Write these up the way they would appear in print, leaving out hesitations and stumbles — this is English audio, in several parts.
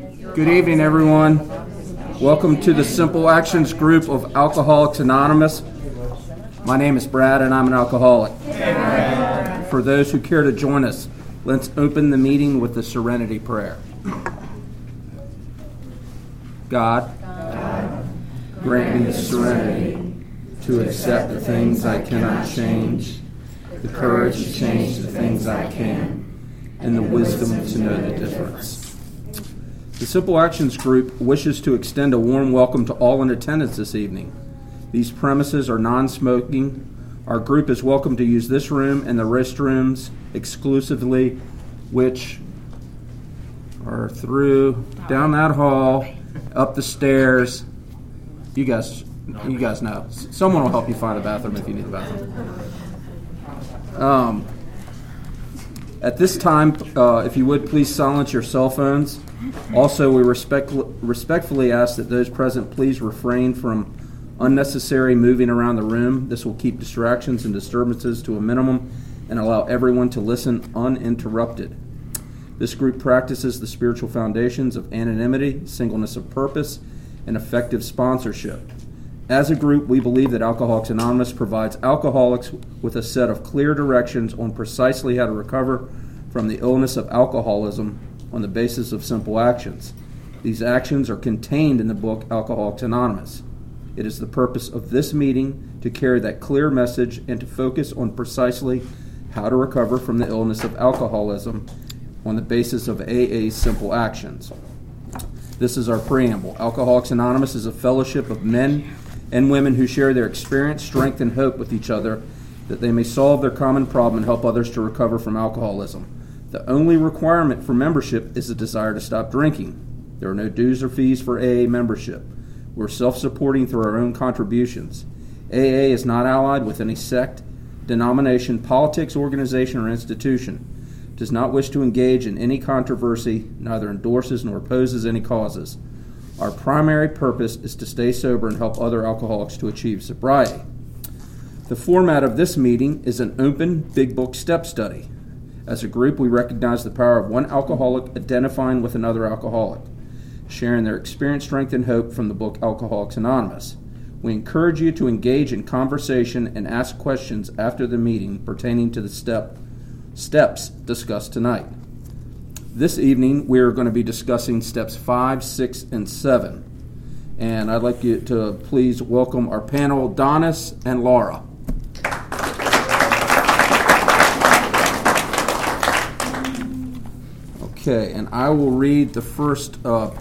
Good evening, everyone. Welcome to the Simple Actions group of Alcoholics Anonymous. My name is Brad, and I'm an alcoholic. Amen. For those who care to join us, let's open the meeting with the Serenity Prayer. God, grant me the serenity to accept the things I cannot change, the courage to change the things I can, and the wisdom to know the difference. The Simple Actions group wishes to extend a warm welcome to all in attendance this evening. These premises are non-smoking. Our group is welcome to use this room and the restrooms exclusively, which are through down that hall, up the stairs. You guys know. Someone will help you find a bathroom if you need a bathroom. At this time, if you would, please silence your cell phones. Also, we respectfully ask that those present please refrain from unnecessary moving around the room. This will keep distractions and disturbances to a minimum and allow everyone to listen uninterrupted. This group practices the spiritual foundations of anonymity, singleness of purpose, and effective sponsorship. As a group, we believe that Alcoholics Anonymous provides alcoholics with a set of clear directions on precisely how to recover from the illness of alcoholism on the basis of simple actions. These actions are contained in the book Alcoholics Anonymous. It is the purpose of this meeting to carry that clear message and to focus on precisely how to recover from the illness of alcoholism on the basis of AA's simple actions. This is our preamble. Alcoholics Anonymous is a fellowship of men and women who share their experience, strength, and hope with each other that they may solve their common problem and help others to recover from alcoholism. The only requirement for membership is a desire to stop drinking. There are no dues or fees for AA membership. We're self-supporting through our own contributions. AA is not allied with any sect, denomination, politics, organization, or institution. Does not wish to engage in any controversy, neither endorses nor opposes any causes. Our primary purpose is to stay sober and help other alcoholics to achieve sobriety. The format of this meeting is an open Big Book step study. As a group, we recognize the power of one alcoholic identifying with another alcoholic, sharing their experience, strength, and hope from the book Alcoholics Anonymous. We encourage you to engage in conversation and ask questions after the meeting pertaining to the steps discussed tonight. This evening, we are going to be discussing steps 5, 6, and 7. And I'd like you to please welcome our panel, Donis and Laura. Okay, and I will read the first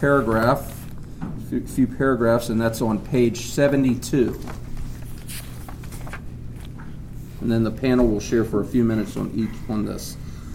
few paragraphs, and that's on page 72. And then the panel will share for a few minutes on this.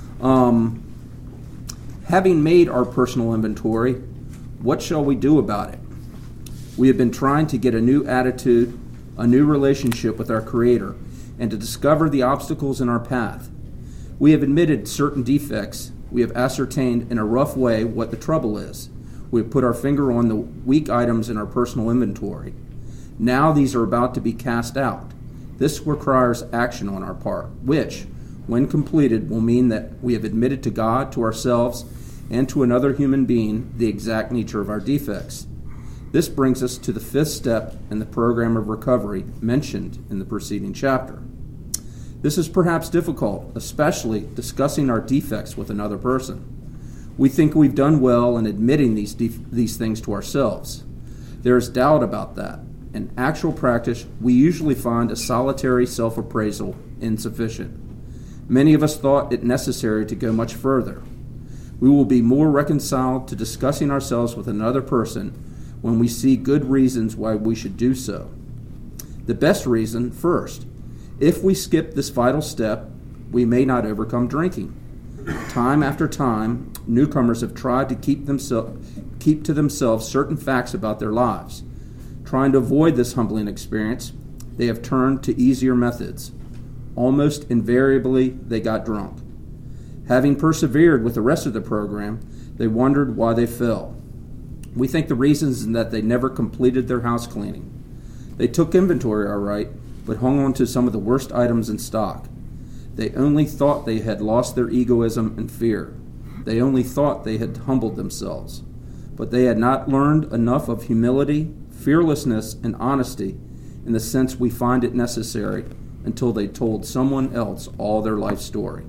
Having made our personal inventory, what shall we do about it? We have been trying to get a new attitude, a new relationship with our Creator, and to discover the obstacles in our path. We have admitted certain defects. We have ascertained in a rough way what the trouble is. We have put our finger on the weak items in our personal inventory. Now these are about to be cast out. This requires action on our part, which, when completed, will mean that we have admitted to God, to ourselves, and to another human being the exact nature of our defects. This brings us to the fifth step in the program of recovery mentioned in the preceding chapter. This is perhaps difficult, especially discussing our defects with another person. We think we've done well in admitting these things to ourselves. There is doubt about that. In actual practice, we usually find a solitary self-appraisal insufficient. Many of us thought it necessary to go much further. We will be more reconciled to discussing ourselves with another person when we see good reasons why we should do so. The best reason, first, if we skip this vital step, we may not overcome drinking. Time after time, newcomers have tried to keep to themselves certain facts about their lives. Trying to avoid this humbling experience, they have turned to easier methods. Almost invariably, they got drunk. Having persevered with the rest of the program, they wondered why they fell. We think the reason is that they never completed their house cleaning. They took inventory all right, but hung on to some of the worst items in stock. They only thought they had lost their egoism and fear. They only thought they had humbled themselves. but they had not learned enough of humility, fearlessness, and honesty in the sense we find it necessary until they told someone else all their life story.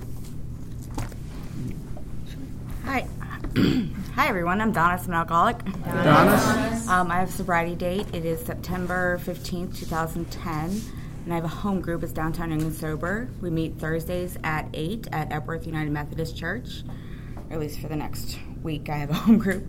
Hi. Hi, everyone. I'm Donna. I'm an alcoholic. Donna? I have a sobriety date. It is September 15th, 2010. And I have a home group. It's Downtown Young and Sober. We meet Thursdays at 8 at Epworth United Methodist Church. Or at least for the next week, I have a home group.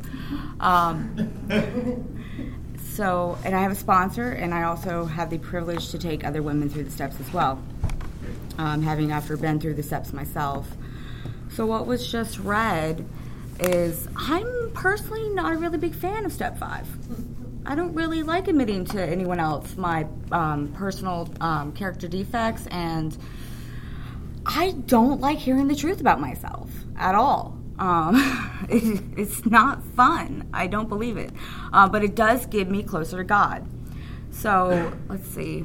And I have a sponsor, and I also have the privilege to take other women through the steps as well, after been through the steps myself. So what was just read is I'm personally not a really big fan of Step 5. I don't really like admitting to anyone else my personal character defects, and I don't like hearing the truth about myself at all. It's not fun. I don't believe it. But it does get me closer to God. So, let's see.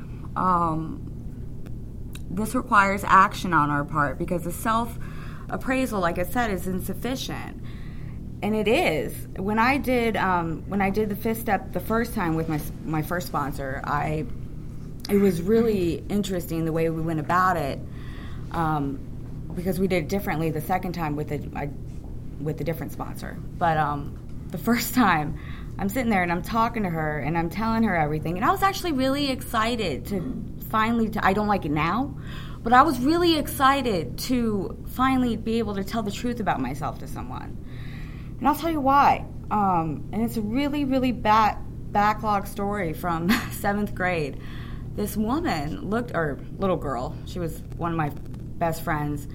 This requires action on our part because the self-appraisal, like I said, is insufficient. And it is. When I did the fifth step the first time with my first sponsor, it was really interesting the way we went about it, because we did it differently the second time with a different sponsor. But the first time, I'm sitting there and I'm talking to her and I'm telling her everything, and I was actually really excited to finally. I don't like it now, but I was really excited to finally be able to tell the truth about myself to someone. And I'll tell you why. And it's a really, really backlog story from 7th grade. This woman little girl, she was one of my best friends.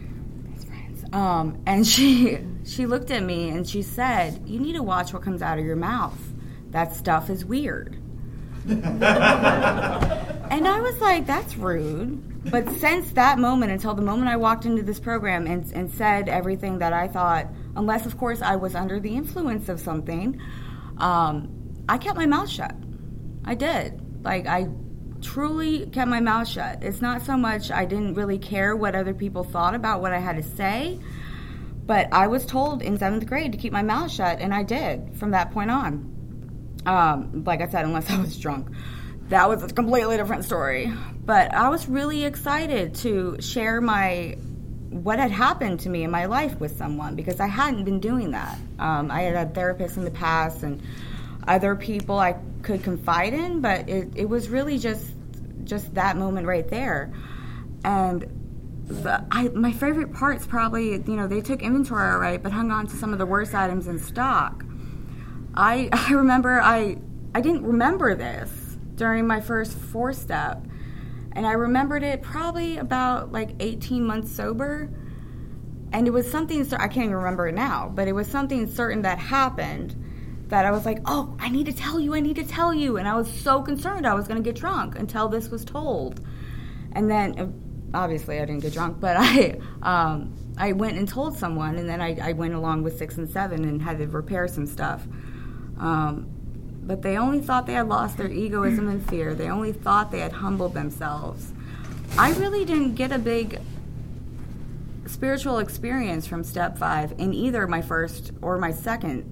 And she looked at me and she said, "You need to watch what comes out of your mouth. That stuff is weird." And I was like, that's rude. But since that moment, until the moment I walked into this program and said everything that I thought, unless, of course, I was under the influence of something, I kept my mouth shut. I did. I truly kept my mouth shut. It's not so much I didn't really care what other people thought about what I had to say, but I was told in 7th grade to keep my mouth shut, and I did from that point on. Like I said, unless I was drunk. That was a completely different story. But I was really excited to share what had happened to me in my life with someone, because I hadn't been doing that. I had had therapists in the past and other people I could confide in, but it was really just that moment right there. And my favorite part's probably, they took inventory all right, but hung on to some of the worst items in stock. I remember I didn't remember this during my first 4-step, and I remembered it probably about 18 months sober, and it was something, I can't even remember it now, but it was something certain that happened that I was like, oh, I need to tell you, and I was so concerned I was going to get drunk until this was told. And then, obviously I didn't get drunk, but I went and told someone, and then I went along with 6 and 7 and had to repair some stuff. But they only thought they had lost their egoism and fear. They only thought they had humbled themselves. I really didn't get a big spiritual experience from Step 5 in either my first or my second.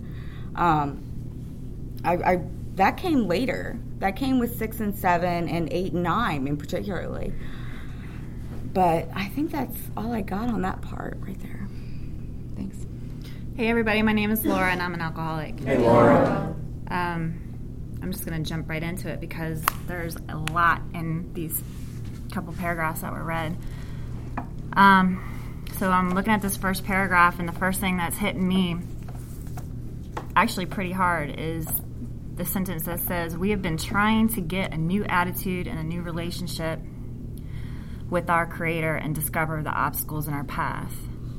That came later. That came with 6 and 7 and 8 and 9 in particularly. But I think that's all I got on that part right there. Thanks. Hey everybody, my name is Laura and I'm an alcoholic. Hey, Laura. I'm just going to jump right into it because there's a lot in these couple paragraphs that were read. So I'm looking at this first paragraph, and the first thing that's hitting me actually pretty hard is the sentence that says, "We have been trying to get a new attitude and a new relationship with our Creator and discover the obstacles in our path."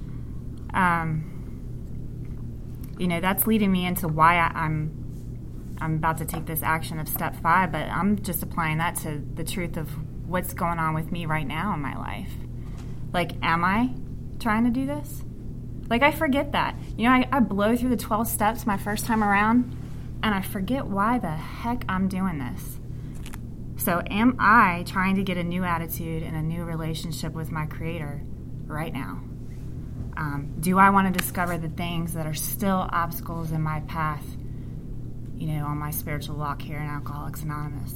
That's leading me into why I'm about to take this action of Step 5, but I'm just applying that to the truth of what's going on with me right now in my life. Am I trying to do this? I forget that. I blow through the 12 steps my first time around, and I forget why the heck I'm doing this. So am I trying to get a new attitude and a new relationship with my Creator right now? Do I want to discover the things that are still obstacles in my path, on my spiritual walk here in Alcoholics Anonymous?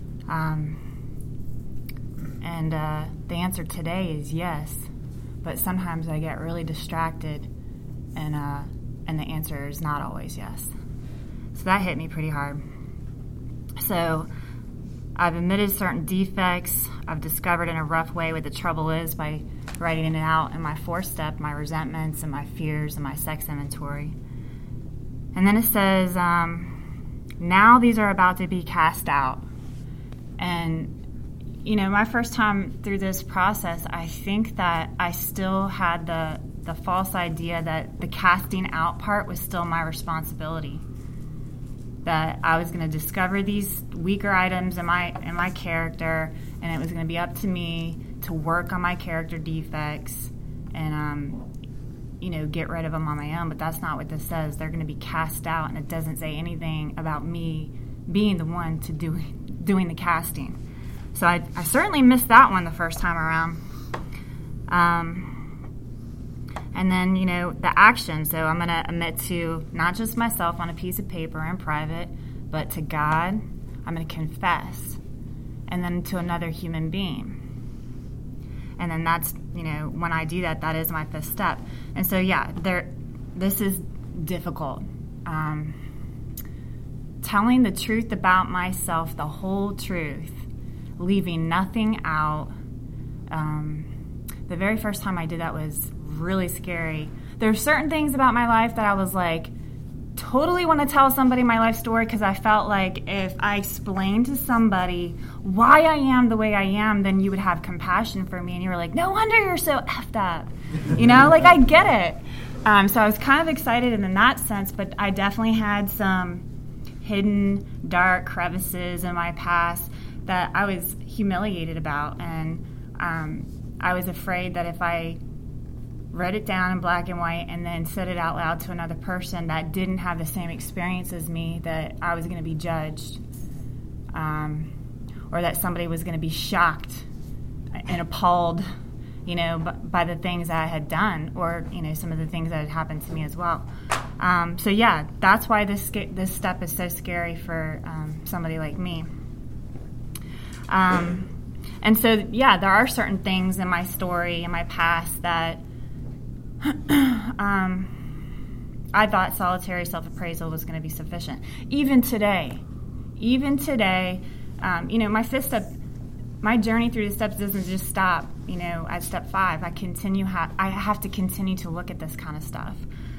And the answer today is yes, but sometimes I get really distracted, and the answer is not always yes. So that hit me pretty hard. So I've admitted certain defects. I've discovered in a rough way what the trouble is by writing it out in my 4-step, my resentments and my fears and my sex inventory. And then it says, now these are about to be cast out. And, my first time through this process, I think that I still had the false idea that the casting out part was still my responsibility. That I was going to discover these weaker items in my character, and it was going to be up to me to work on my character defects and get rid of them on my own. But that's not what this says. They're going to be cast out, and it doesn't say anything about me being the one to doing the casting. So I certainly missed that one the first time around. And then, the action. So I'm going to admit to not just myself on a piece of paper in private, but to God. I'm going to confess. And then to another human being. And then that's, when I do that, that is my 5th step. And so, this is difficult. Telling the truth about myself, the whole truth, leaving nothing out. The very first time I did that was really scary. There are certain things about my life that I was like, totally want to tell somebody my life story, because I felt like if I explained to somebody why I am the way I am, then you would have compassion for me, and you were like, no wonder you're so effed up. I get it. So I was kind of excited in that sense, but I definitely had some hidden dark crevices in my past that I was humiliated about, and I was afraid that if I wrote it down in black and white and then said it out loud to another person that didn't have the same experience as me, that I was going to be judged, or that somebody was going to be shocked and appalled, by the things that I had done, or some of the things that had happened to me as well. That's why this step is so scary for somebody like me. And so, there are certain things in my story, in my past, that I thought solitary self-appraisal was going to be sufficient. Even today, my 5th step, my journey through the steps doesn't just stop, at step 5. I have to continue to look at this kind of stuff.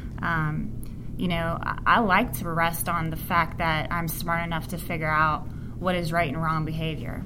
I like to rest on the fact that I'm smart enough to figure out what is right and wrong behavior.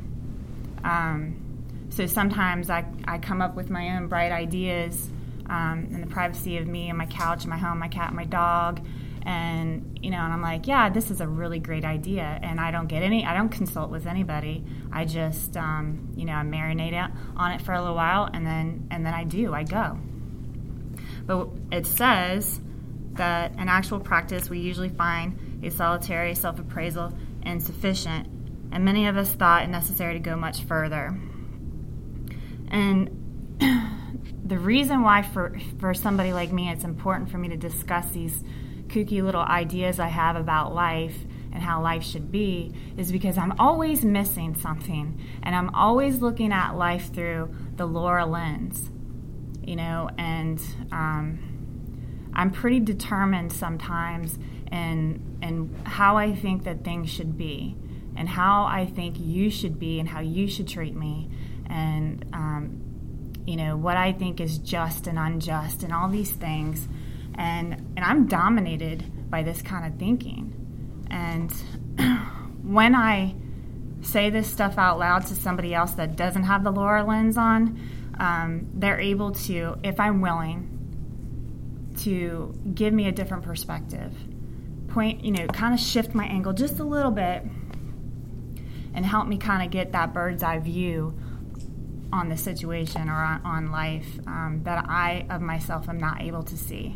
So sometimes I come up with my own bright ideas in the privacy of me and my couch, my home, my cat, and my dog, and I'm like, this is a really great idea, and I don't consult with anybody. I just I marinate on it for a little while, and then I go. But it says that in actual practice, we usually find a solitary self-appraisal insufficient, and many of us thought it necessary to go much further. And the reason why for somebody like me it's important for me to discuss these kooky little ideas I have about life and how life should be is because I'm always missing something, and I'm always looking at life through the Laura lens, and I'm pretty determined sometimes in how I think that things should be, and how I think you should be, and how you should treat me, and what I think is just and unjust, and all these things, and I'm dominated by this kind of thinking. And when I say this stuff out loud to somebody else that doesn't have the Laura lens on, they're able to, if I'm willing, to give me a different perspective, kind of shift my angle just a little bit, and help me kind of get that bird's eye view on the situation or on life that I of myself am not able to see.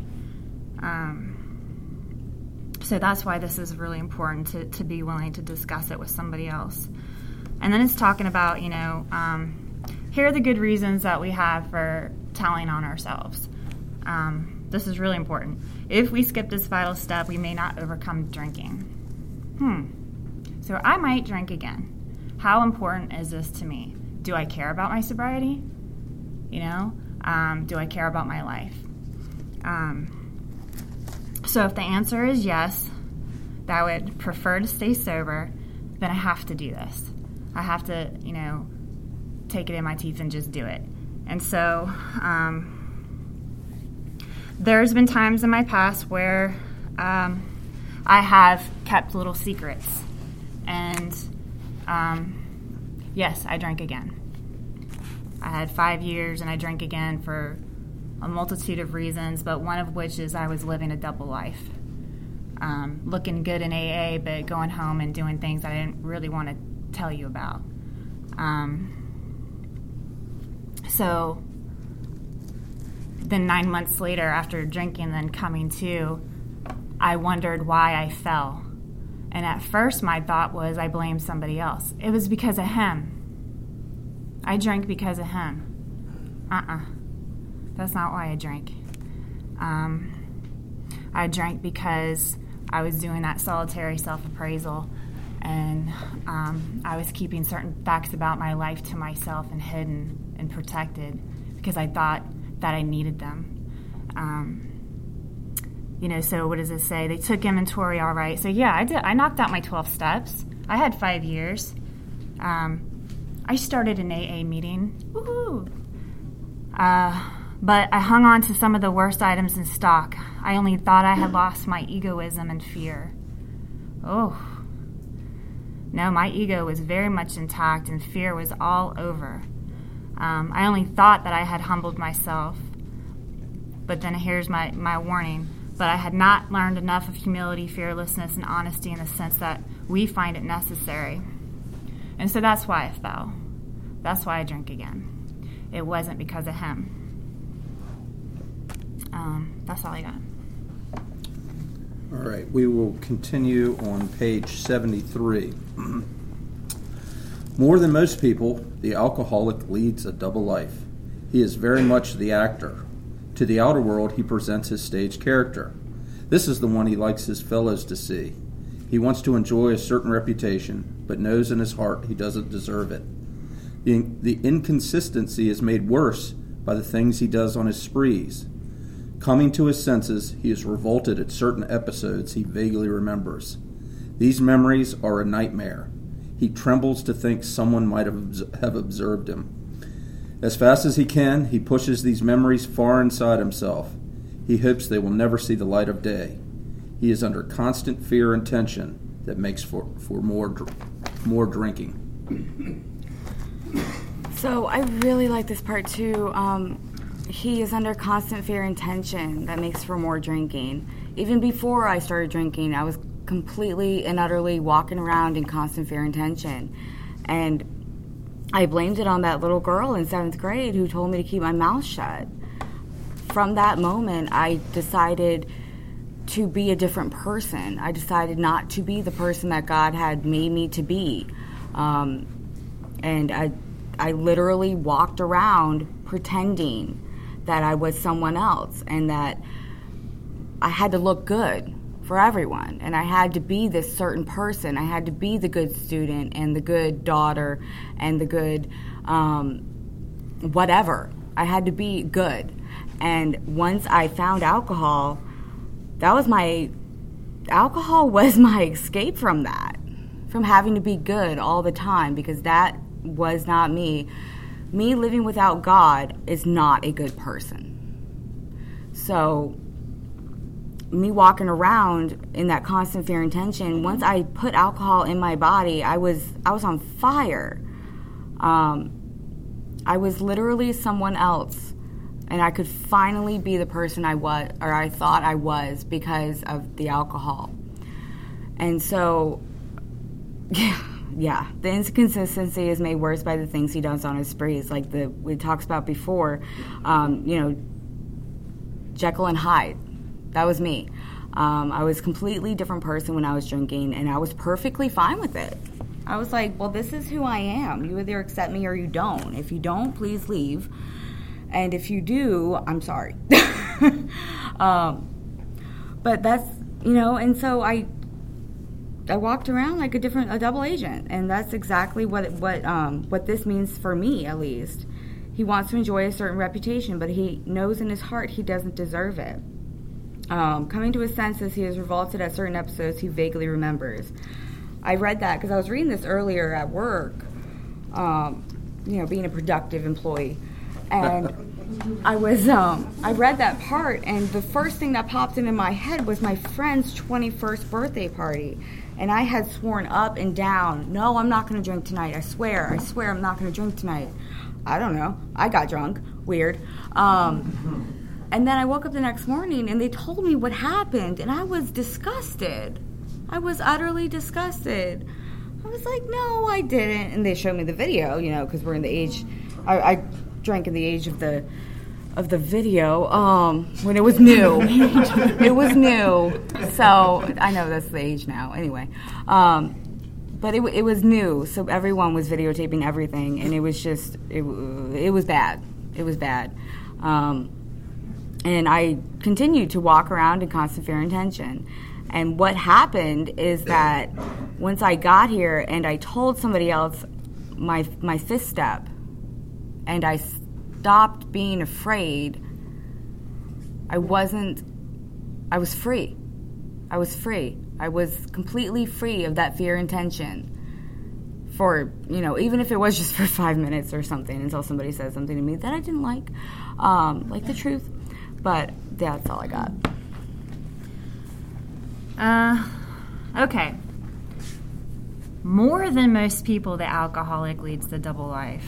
So that's why this is really important to be willing to discuss it with somebody else. And then it's talking about, here are the good reasons that we have for telling on ourselves. This is really important. If we skip this vital step, we may not overcome drinking. So I might drink again. How important is this to me? Do I care about my sobriety? Do I care about my life? So if the answer is yes, that I would prefer to stay sober, then I have to do this. I have to, take it in my teeth and just do it. And so there's been times in my past where I have kept little secrets. And yes, I drank again. I had 5 years and I drank again for a multitude of reasons, but one of which is I was living a double life. Looking good in AA, but going home and doing things I didn't really want to tell you about. So then 9 months later, after drinking and then coming to, I wondered why I fell. And at first my thought was I blamed somebody else. It was because of him. I drank because of him. That's not why I drank. I drank because I was doing that solitary self-appraisal, and I was keeping certain facts about my life to myself and hidden and protected because I thought that I needed them. So what does it say? They took inventory, all right. So yeah, I did. I knocked out my 12 steps. I had 5 years. I started an AA meeting. Woohoo! But I hung on to some of the worst items in stock. I only thought I had lost my egoism and fear. Oh. No, my ego was very much intact and fear was all over. I only thought that I had humbled myself. But then here's my warning. But I had not learned enough of humility, fearlessness, and honesty in the sense that we find it necessary. And so that's why I fell. That's why I drink again. It wasn't because of him. That's all I got. All right, we will continue on page 73. More than most people, the alcoholic leads a double life. He is very much the actor. To the outer world, he presents his stage character. This is the one he likes his fellows to see. He wants to enjoy a certain reputation, but knows in his heart he doesn't deserve it. The inconsistency is made worse by the things he does on his sprees. Coming to his senses, he is revolted at certain episodes he vaguely remembers. These memories are a nightmare. He trembles to think someone might have observed him. As fast as he can, he pushes these memories far inside himself. He hopes they will never see the light of day. He is under constant fear and tension that makes for more drinking. So I really like this part too. He is under constant fear and tension that makes for more drinking. Even before I started drinking, I was completely and utterly walking around in constant fear and tension. And I blamed it on that little girl in 7th grade who told me to keep my mouth shut. From that moment, I decided to be a different person. I decided not to be the person that God had made me to be. And I literally walked around pretending that I was someone else and that I had to look good for everyone. And I had to be this certain person. I had to be the good student and the good daughter and the good whatever. I had to be good. And once I found alcohol, alcohol was my escape from that, from having to be good all the time, because that was not me. Me living without God is not a good person. So me walking around in that constant fear and tension, once I put alcohol in my body, I was on fire. I was literally someone else, and I could finally be the person I was, or I thought I was, because of the alcohol. And so, yeah, the inconsistency is made worse by the things he does on his sprees, like we talked about before. Jekyll and Hyde. That was me. I was a completely different person when I was drinking, and I was perfectly fine with it. I was like, well, this is who I am. You either accept me or you don't. If you don't, please leave. And if you do, I'm sorry. But that's, and so I walked around like a double agent, and that's exactly what this means for me, at least. He wants to enjoy a certain reputation, but he knows in his heart he doesn't deserve it. Coming to his senses, he has revolted at certain episodes he vaguely remembers. I read that because I was reading this earlier at work, being a productive employee. And I read that part, and the first thing that popped into my head was my friend's 21st birthday party. And I had sworn up and down, no, I'm not going to drink tonight. I swear I'm not going to drink tonight. I don't know. I got drunk. Weird. And then I woke up the next morning, and they told me what happened, and I was disgusted. I was utterly disgusted. I was like, no, I didn't. And they showed me the video, because we're in the age. I drank in the age of the video when it was new. It was new. So I know that's the age now. Anyway, but it was new. So everyone was videotaping everything, and it was just it was bad. It was bad. And I continued to walk around in constant fear and tension. And what happened is that once I got here and I told somebody else my fifth step, and I stopped being afraid, I was free. I was free. I was completely free of that fear and tension for, even if it was just for 5 minutes or something, until somebody said something to me that I didn't like the truth. But that's all I got. Okay. More than most people, the alcoholic leads the double life.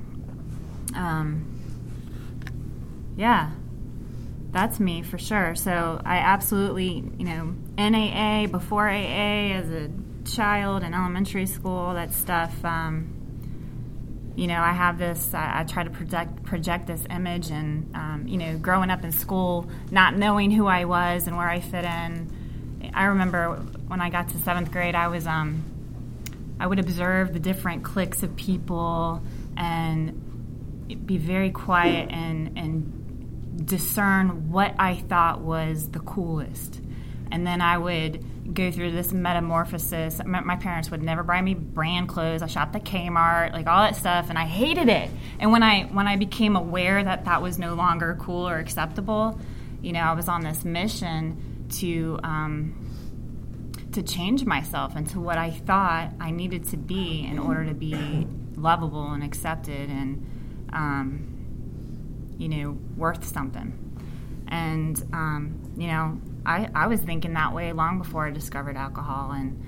Yeah, that's me for sure. So I absolutely, NAA, before AA, as a child in elementary school, that stuff, I have this, I try to project this image, and, growing up in school, not knowing who I was and where I fit in. I remember when I got to 7th grade, I would observe the different cliques of people and be very quiet and discern what I thought was the coolest. And then I would go through this metamorphosis. My parents would never buy me brand clothes. I shopped at Kmart, like all that stuff, and I hated it. And when I became aware that that was no longer cool or acceptable, I was on this mission to change myself into what I thought I needed to be in order to be lovable and accepted and worth something. And I was thinking that way long before I discovered alcohol, and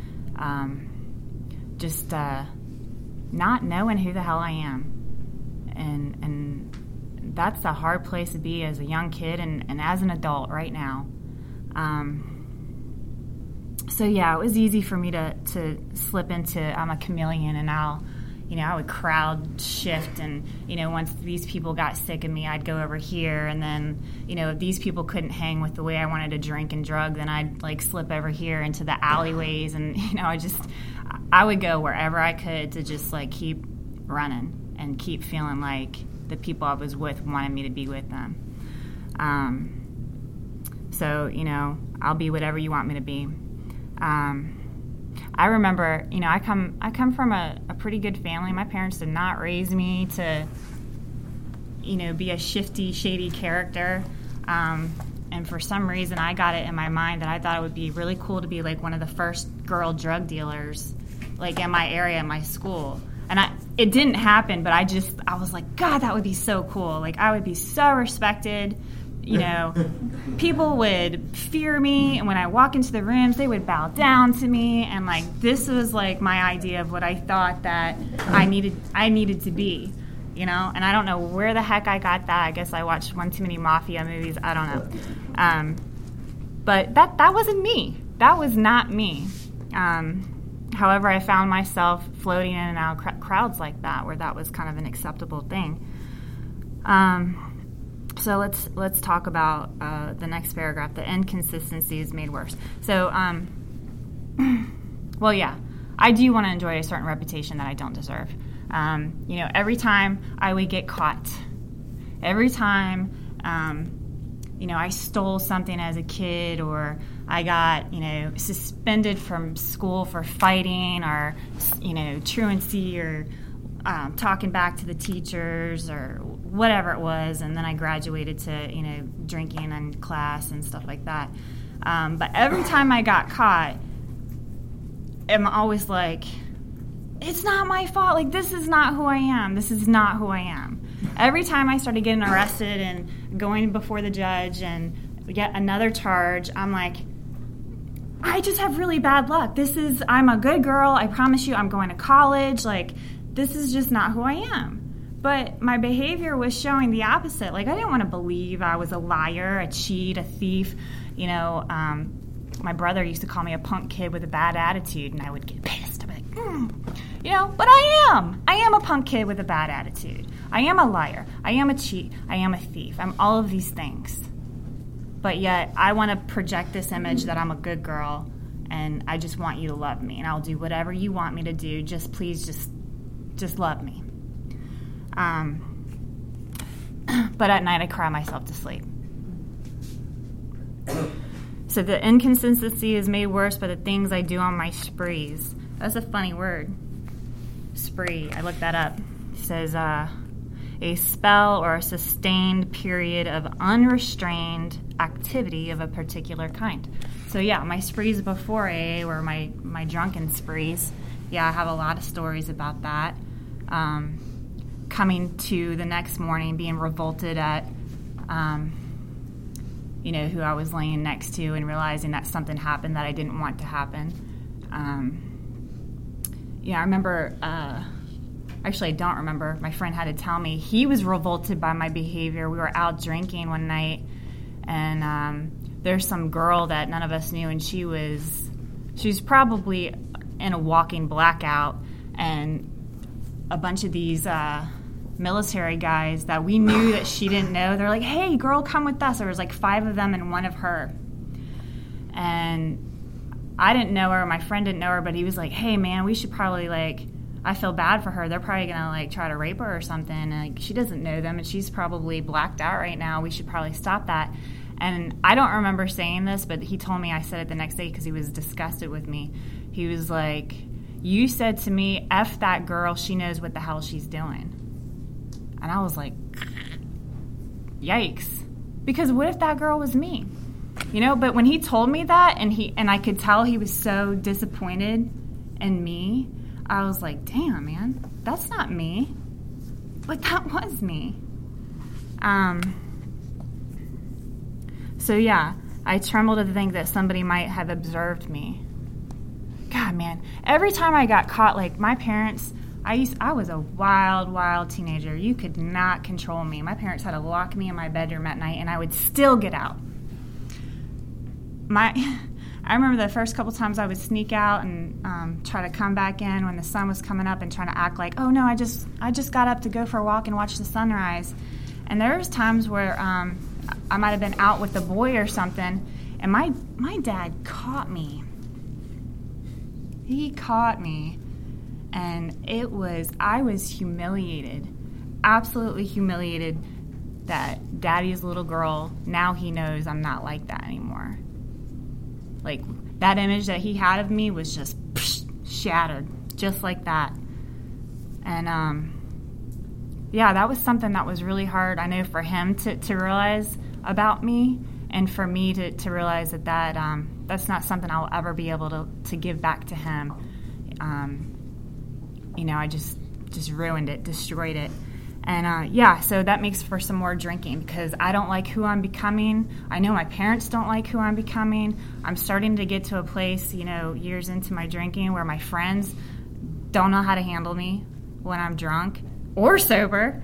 just not knowing who the hell I am, and that's a hard place to be as a young kid and as an adult right now. So yeah, it was easy for me to slip into I'm a chameleon, and I would crowd shift, and once these people got sick of me, I'd go over here, and then if these people couldn't hang with the way I wanted to drink and drug, then I'd slip over here into the alleyways, and I would go wherever I could to just keep running and keep feeling like the people I was with wanted me to be with them. So I'll be whatever you want me to be. I remember, I come from a pretty good family. My parents did not raise me to, be a shifty, shady character. And for some reason, I got it in my mind that I thought it would be really cool to be one of the first girl drug dealers, in my area, in my school. And it didn't happen, but I was like, God, that would be so cool. I would be so respected. People would fear me, and when I walk into the rooms, they would bow down to me, and this was my idea of what I thought that I needed to be, and I don't know where the heck I got that. I guess I watched one too many mafia movies. I don't know, but that wasn't me. That was not me. However, I found myself floating in and out of crowds like that, where that was kind of an acceptable thing. So let's talk about the next paragraph. The inconsistency is made worse. So, well, yeah, I do want to enjoy a certain reputation that I don't deserve. Every time I would get caught, every time, I stole something as a kid, or I got, suspended from school for fighting, or, truancy, or talking back to the teachers, or whatever it was, and then I graduated to, drinking in class and stuff like that. But every time I got caught, I'm always like, it's not my fault. Like, this is not who I am. This is not who I am. Every time I started getting arrested and going before the judge and get another charge, I'm like, I just have really bad luck. I'm a good girl. I promise you, I'm going to college. Like, this is just not who I am. But my behavior was showing the opposite. Like, I didn't want to believe I was a liar, a cheat, a thief. My brother used to call me a punk kid with a bad attitude, and I would get pissed. I'd be like, but I am. I am a punk kid with a bad attitude. I am a liar. I am a cheat. I am a thief. I'm all of these things. But yet, I want to project this image that I'm a good girl, and I just want you to love me, and I'll do whatever you want me to do. Just please, just love me. But at night, I cry myself to sleep. So the inconsistency is made worse by the things I do on my sprees. That's a funny word. Spree. I looked that up. It says a spell or a sustained period of unrestrained activity of a particular kind. So yeah, my sprees before AA were my drunken sprees. Yeah, I have a lot of stories about that. Coming to the next morning, being revolted at who I was laying next to, and realizing that something happened that I didn't want to happen. I remember, actually I don't remember, my friend had to tell me, he was revolted by my behavior. We were out drinking one night, and there's some girl that none of us knew, and she was probably in a walking blackout, and a bunch of these military guys that we knew that she didn't know, they're like, hey girl, come with us. There was like 5 of them and 1 of her, and I didn't know her, my friend didn't know her, but he was like, hey man, we should probably, I feel bad for her, they're probably gonna try to rape her or something, and she doesn't know them, and she's probably blacked out right now, we should probably stop that. And I don't remember saying this, but he told me I said it the next day because he was disgusted with me. He was like, you said to me, F that girl, she knows what the hell she's doing. And I was like, yikes. Because what if that girl was me? But when he told me that, and I could tell he was so disappointed in me, I was like, damn, man, that's not me. But that was me. So yeah, I trembled to think that somebody might have observed me. God, man, every time I got caught, my parents, I was a wild teenager. You could not control me. My parents had to lock me in my bedroom at night, and I would still get out. I remember the first couple times I would sneak out and try to come back in when the sun was coming up, and trying to act like, oh no, I just got up to go for a walk and watch the sunrise. And there was times where I might have been out with a boy or something, and my dad caught me. He caught me. And I was humiliated, absolutely humiliated that Daddy's little girl, now he knows I'm not like that anymore. That image that he had of me was just shattered, just like that. And, that was something that was really hard, I know, for him to realize about me, and for me to realize that that's not something I'll ever be able to give back to him. I just ruined it, destroyed it. And so that makes for some more drinking, because I don't like who I'm becoming. I know my parents don't like who I'm becoming. I'm starting to get to a place, years into my drinking, where my friends don't know how to handle me when I'm drunk or sober.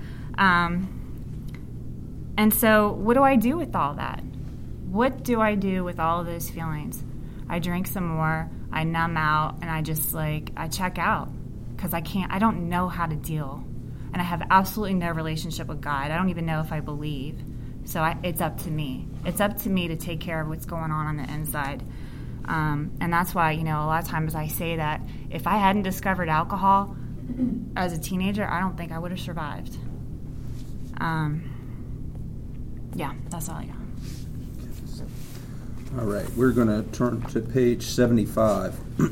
And so what do I do with all that? What do I do with all of those feelings? I drink some more, I numb out, and I just I check out. Because I don't know how to deal. And I have absolutely no relationship with God. I don't even know if I believe. So it's up to me. It's up to me to take care of what's going on the inside. And that's why, a lot of times I say that if I hadn't discovered alcohol as a teenager, I don't think I would have survived. That's all I got. All right, we're going to turn to page 75.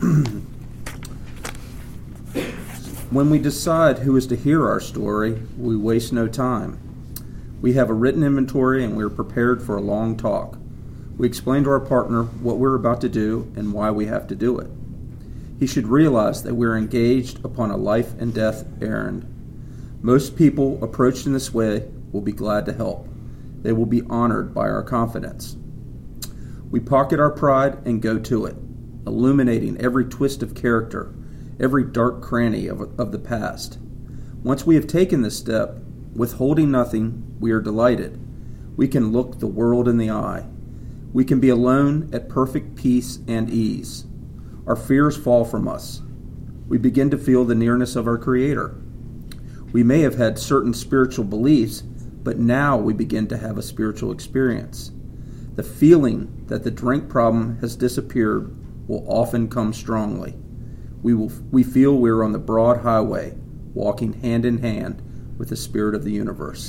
When we decide who is to hear our story, we waste no time. We have a written inventory and we're prepared for a long talk. We explain to our partner what we're about to do and why we have to do it. He should realize that we're engaged upon a life and death errand. Most people approached in this way will be glad to help. They will be honored by our confidence. We pocket our pride and go to it, illuminating every twist of character, every dark cranny of the past. Once we have taken this step, withholding nothing, we are delighted. We can look the world in the eye. We can be alone at perfect peace and ease. Our fears fall from us. We begin to feel the nearness of our Creator. We may have had certain spiritual beliefs, but now we begin to have a spiritual experience. The feeling that the drink problem has disappeared will often come strongly. We feel we're on the broad highway, walking hand in hand with the spirit of the universe.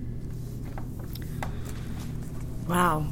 Wow.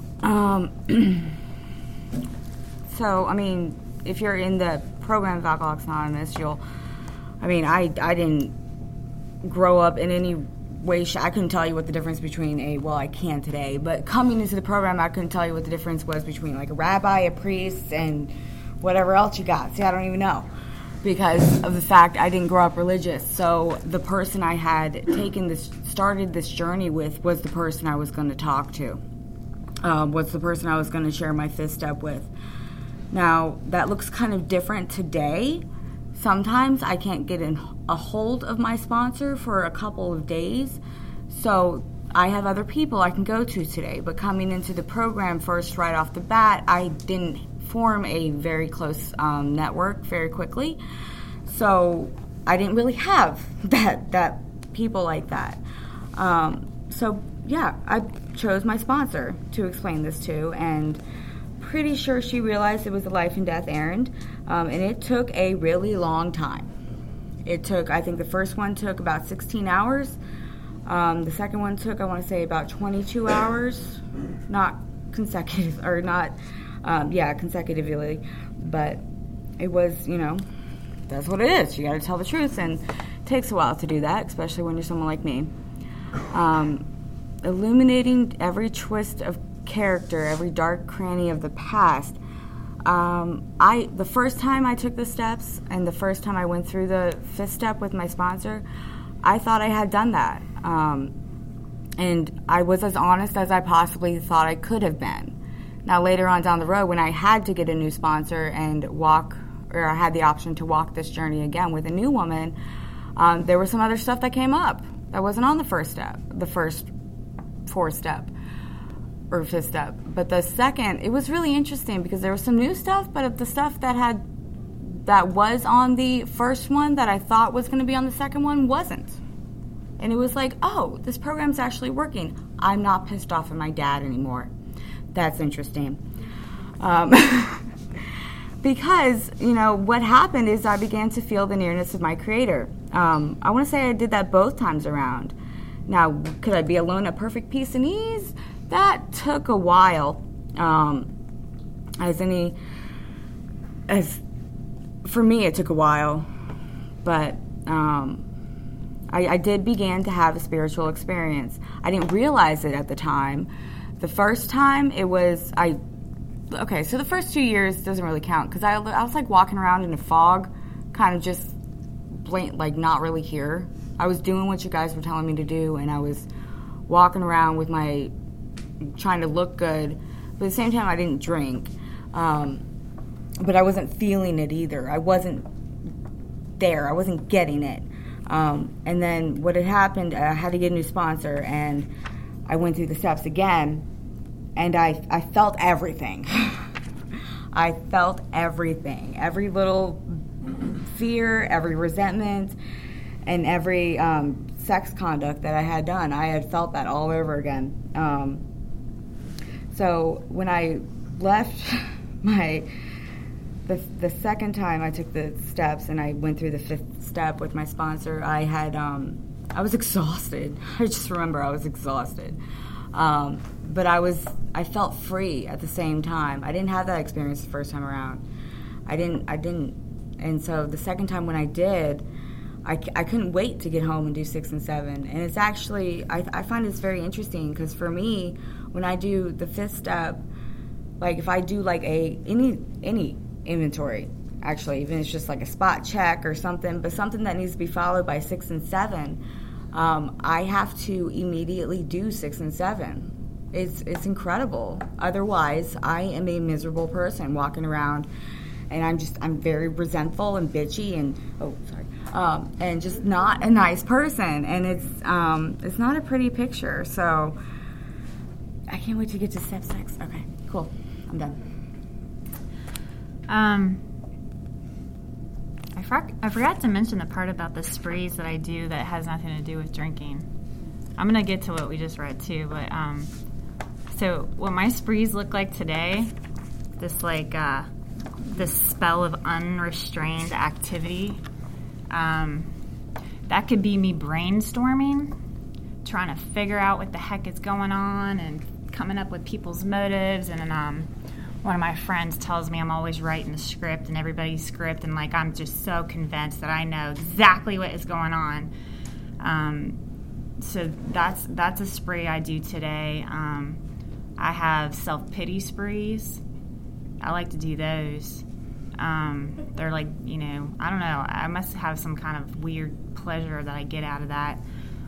So, I mean, if you're in the program of Alcoholics Anonymous, I didn't grow up in any way. I couldn't tell you what the difference between I can today, but coming into the program, I couldn't tell you what the difference was between like a rabbi, a priest, and whatever else you got. See, I don't even know, because of the fact I didn't grow up religious. So the person I had started this journey with was the person I was going to talk to, was the person I was going to share my fifth step with. Now, that looks kind of different today. Sometimes I can't get a hold of my sponsor for a couple of days, so I have other people I can go to today. But coming into the program first, right off the bat, I didn't form a very close network very quickly, so I didn't really have that people like that. So yeah, I chose my sponsor to explain this to, and pretty sure she realized it was a life and death errand, and it took a really long time. I think the first one took about 16 hours. The second one took, I want to say, about 22 hours, not consecutive, or not, consecutively, but it was, that's what it is. You got to tell the truth, and it takes a while to do that, especially when you're someone like me. Illuminating every twist of character, every dark cranny of the past. The first time I took the steps and the first time I went through the fifth step with my sponsor, I thought I had done that. And I was as honest as I possibly thought I could have been. Now, later on down the road, when I had to get a new sponsor and I had the option to walk this journey again with a new woman, there was some other stuff that came up that wasn't on the first fourth step. Or fifth step. But the second, it was really interesting because there was some new stuff, but the stuff that was on the first one that I thought was going to be on the second one wasn't. And it was like, oh, this program's actually working. I'm not pissed off at my dad anymore. That's interesting. Because, what happened is I began to feel the nearness of my Creator. I want to say I did that both times around. Now, could I be alone at perfect peace and ease? That took a while, for me it took a while, but I did begin to have a spiritual experience. I didn't realize it at the time. The first time so the first 2 years doesn't really count, because I was like walking around in a fog, kind of just not really here. I was doing what you guys were telling me to do, and I was walking around with trying to look good, but at the same time I didn't drink, but I wasn't feeling it either. I wasn't there. I wasn't getting it. And then what had happened, I had to get a new sponsor, and I went through the steps again, and I felt everything. I felt everything, every little fear, every resentment, and every sex conduct that I had done. I had felt that all over again. So when I left the second time I took the steps and I went through the fifth step with my sponsor, I was exhausted. I just remember I was exhausted. But I felt free at the same time. I didn't have that experience the first time around. I didn't. And so the second time when I did, I couldn't wait to get home and do 6 and 7. And it's actually, I find this very interesting because for me, when I do the 5th step, like if I do like any inventory, actually, even if it's just like a spot check or something, but something that needs to be followed by 6 and 7, I have to immediately do 6 and 7. It's incredible. Otherwise, I am a miserable person walking around, and I'm very resentful and bitchy and just not a nice person. And it's not a pretty picture. So I can't wait to get to step 6. Okay, cool. I'm done. I forgot to mention the part about the sprees that I do that has nothing to do with drinking. I'm going to get to what we just read too, but so what my sprees look like today, this spell of unrestrained activity, that could be me brainstorming, trying to figure out what the heck is going on and coming up with people's motives. And one of my friends tells me I'm always writing the script and everybody's script, and like I'm just so convinced that I know exactly what is going on. So that's a spree I do today. I have self-pity sprees. I like to do those. They're like, I don't know. I must have some kind of weird pleasure that I get out of that.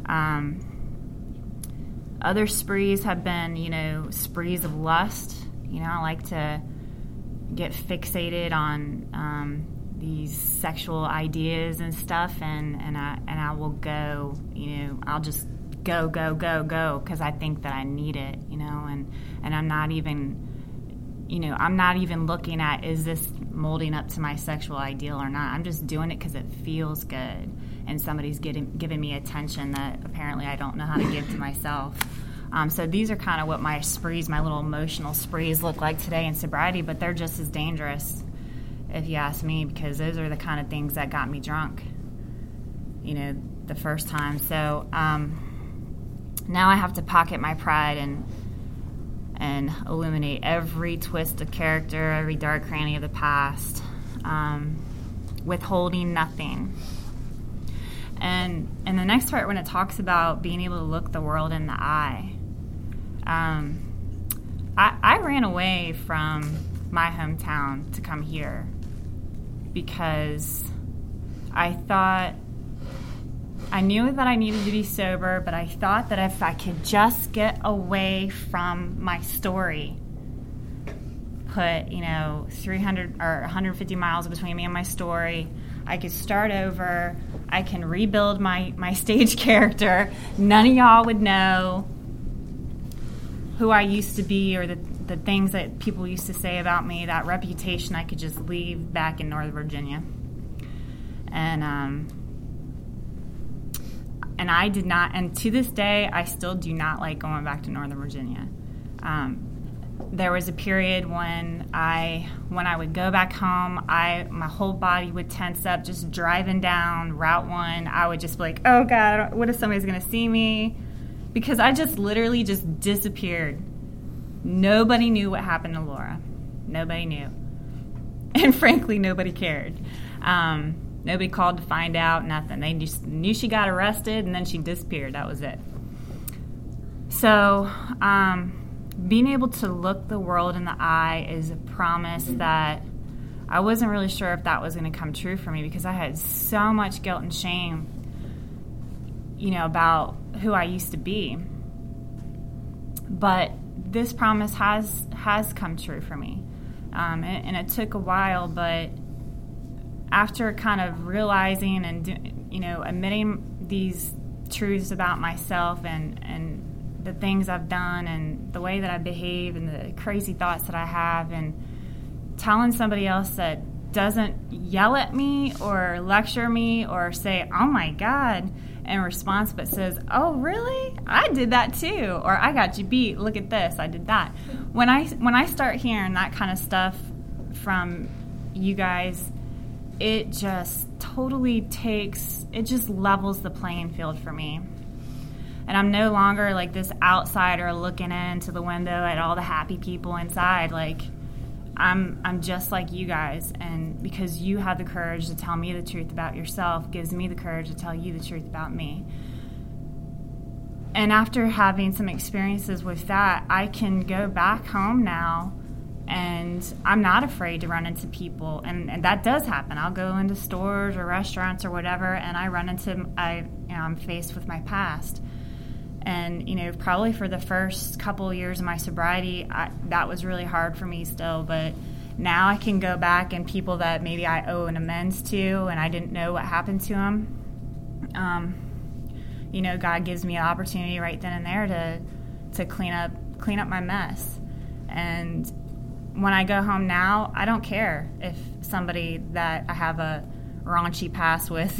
Other sprees have been, sprees of lust. I like to get fixated on these sexual ideas and stuff, and I will go. I'll just go because I think that I need it. And I'm not even. I'm not even looking at, is this molding up to my sexual ideal or not? I'm just doing it because it feels good, and somebody's giving me attention that apparently I don't know how to give to myself. So these are kind of what my sprees, my little emotional sprees look like today in sobriety, but they're just as dangerous, if you ask me, because those are the kind of things that got me drunk, the first time. So now I have to pocket my pride and illuminate every twist of character, every dark cranny of the past, withholding nothing. And the next part, when it talks about being able to look the world in the eye, I ran away from my hometown to come here because I knew that I needed to be sober, but I thought that if I could just get away from my story, put, 300 or 150 miles between me and my story, I could start over, I can rebuild my stage character, none of y'all would know who I used to be or the things that people used to say about me, that reputation I could just leave back in Northern Virginia. And I did not, and to this day, I still do not like going back to Northern Virginia. There was a period when I would go back home, my whole body would tense up just driving down Route 1. I would just be like, oh God, what if somebody's going to see me? Because I just literally just disappeared. Nobody knew what happened to Laura. Nobody knew. And frankly, nobody cared. Nobody called to find out, nothing. They just knew she got arrested, and then she disappeared. That was it. So being able to look the world in the eye is a promise that I wasn't really sure if that was going to come true for me because I had so much guilt and shame, about who I used to be. But this promise has come true for me. And it took a while, but after kind of realizing and admitting these truths about myself and the things I've done and the way that I behave and the crazy thoughts that I have, and telling somebody else that doesn't yell at me or lecture me or say, oh my God, in response, but says, oh really? I did that too. Or I got you beat. Look at this. I did that. When I start hearing that kind of stuff from you guys, it just totally it just levels the playing field for me. And I'm no longer like this outsider looking into the window at all the happy people inside. Like, I'm just like you guys, and because you have the courage to tell me the truth about yourself gives me the courage to tell you the truth about me. And after having some experiences with that, I can go back home now, and I'm not afraid to run into people, and that does happen. I'll go into stores or restaurants or whatever, and I'm faced with my past. And, probably for the first couple of years of my sobriety, that was really hard for me still. But now I can go back, and people that maybe I owe an amends to and I didn't know what happened to them, God gives me an opportunity right then and there to clean up my mess. And when I go home now, I don't care if somebody that I have a raunchy past with,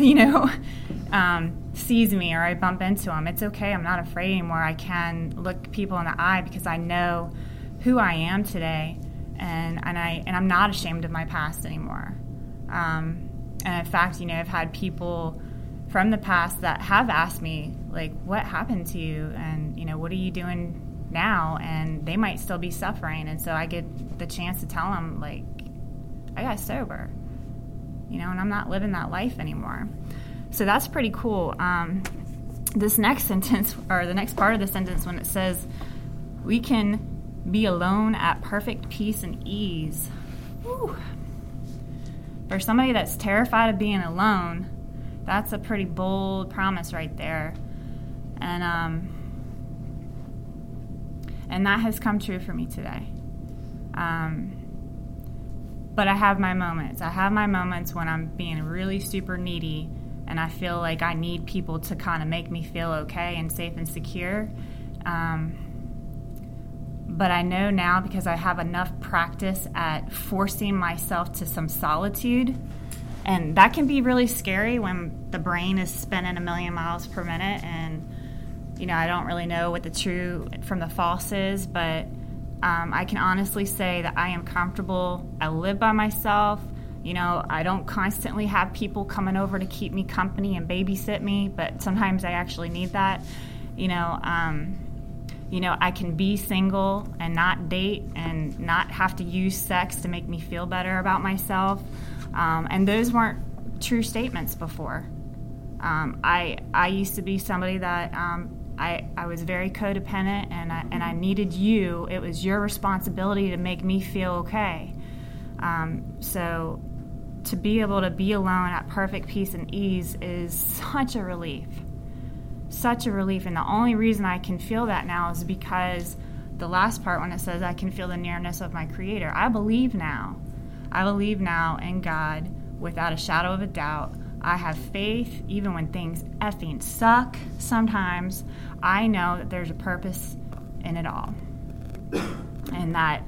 sees me or I bump into them. It's okay. I'm not afraid anymore. I can look people in the eye because I know who I am today, and I'm not ashamed of my past anymore. And in fact, I've had people from the past that have asked me, like, what happened to you, and what are you doing now? And they might still be suffering, and so I get the chance to tell them, like, I got sober, and I'm not living that life anymore. So that's pretty cool. This next sentence, or the next part of the sentence, when it says, we can be alone at perfect peace and ease. Whew. For somebody that's terrified of being alone, that's a pretty bold promise right there. And that has come true for me today. But I have my moments. I have my moments when I'm being really super needy, and I feel like I need people to kind of make me feel okay and safe and secure. But I know now, because I have enough practice at forcing myself to some solitude, and that can be really scary when the brain is spinning 1,000,000 miles per minute, and I don't really know what the true from the false is, but I can honestly say that I am comfortable. I live by myself. I don't constantly have people coming over to keep me company and babysit me, but sometimes I actually need that. I can be single and not date and not have to use sex to make me feel better about myself. And those weren't true statements before. I used to be somebody that I was very codependent, and I needed you. It was your responsibility to make me feel okay. So to be able to be alone at perfect peace and ease is such a relief. Such a relief. And the only reason I can feel that now is because the last part, when it says I can feel the nearness of my Creator, I believe now. I believe now in God without a shadow of a doubt. I have faith even when things effing suck sometimes. I know that there's a purpose in it all. And that,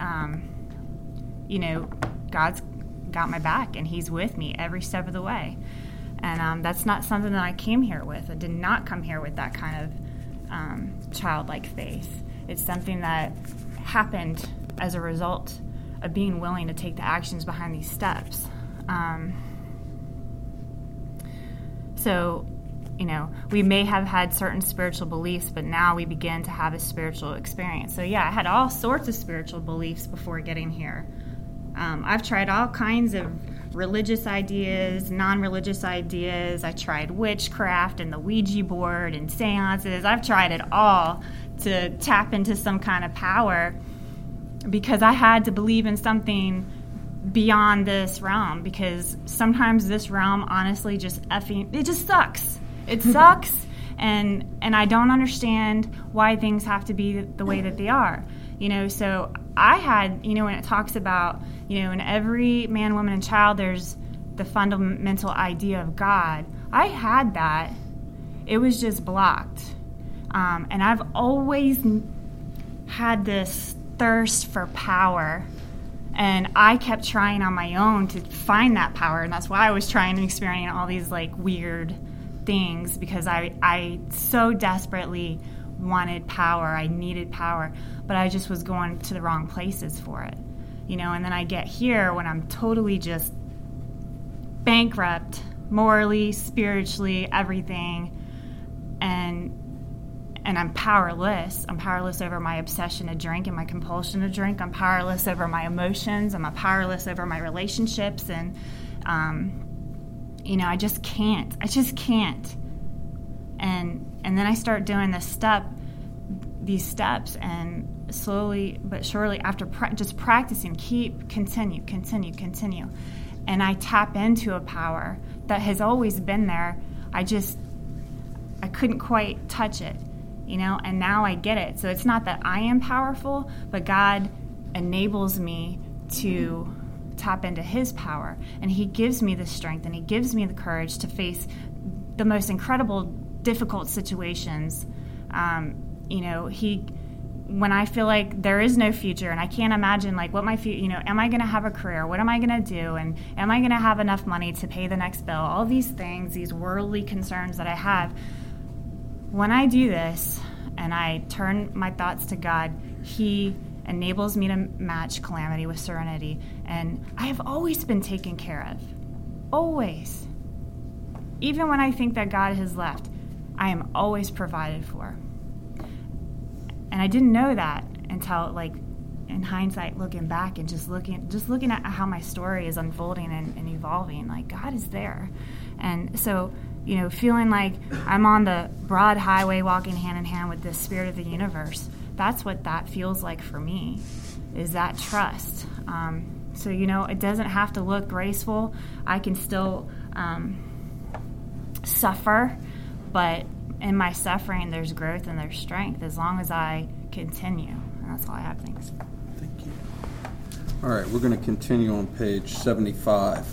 God's got my back, and He's with me every step of the way. And that's not something that I came here with. I did not come here with that kind of childlike faith. It's something that happened as a result of being willing to take the actions behind these steps. So, we may have had certain spiritual beliefs, but now we begin to have a spiritual experience. So, yeah, I had all sorts of spiritual beliefs before getting here. I've tried all kinds of religious ideas, non-religious ideas. I tried witchcraft and the Ouija board and seances. I've tried it all to tap into some kind of power, because I had to believe in something beyond this realm, because sometimes this realm honestly it just sucks. It sucks, and I don't understand why things have to be the way that they are. So I had, when it talks about, in every man, woman, and child, there's the fundamental idea of God. I had that. It was just blocked. And I've always had this thirst for power. And I kept trying on my own to find that power. And that's why I was trying to experience all these, weird things, because I so desperately wanted power. I needed power. But I just was going to the wrong places for it. And then I get here when I'm totally just bankrupt, morally, spiritually, everything. And and I'm powerless. I'm powerless over my obsession to drink and my compulsion to drink. I'm powerless over my emotions. I'm powerless over my relationships. And, I just can't. And then I start doing these steps, and slowly but surely, after just practicing, continue. And I tap into a power that has always been there. I couldn't quite touch it, and now I get it. So it's not that I am powerful, but God enables me to tap into his power, and he gives me the strength, and he gives me the courage to face the most incredible, difficult situations. When I feel like there is no future and I can't imagine what my future, am I going to have a career? What am I going to do? And am I going to have enough money to pay the next bill? All these things, these worldly concerns that I have. When I do this and I turn my thoughts to God, he enables me to match calamity with serenity. And I have always been taken care of. Always. Even when I think that God has left, I am always provided for. And I didn't know that until, in hindsight, looking back and just looking at how my story is unfolding and evolving. God is there. And so, feeling like I'm on the broad highway walking hand in hand with the spirit of the universe, that's what that feels like for me, is that trust. So, it doesn't have to look graceful. I can still suffer, but in my suffering, there's growth and there's strength as long as I continue. And that's all I have. Thanks. Thank you. All right, we're going to continue on page 75.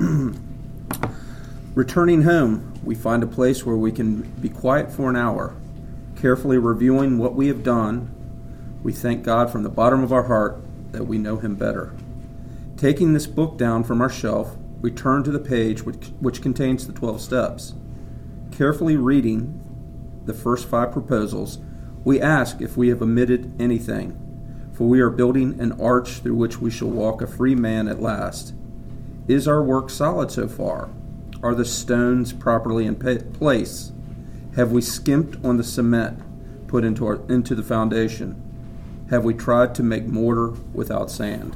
Returning home, we find a place where we can be quiet for an hour. Carefully reviewing what we have done, we thank God from the bottom of our heart that we know him better. Taking this book down from our shelf, we turn to the page which contains the 12 steps. Carefully reading the first 5 proposals, we ask if we have omitted anything, for we are building an arch through which we shall walk a free man at last. Is our work solid so far? Are the stones properly in place? Have we skimped on the cement put into the foundation? Have we tried to make mortar without sand?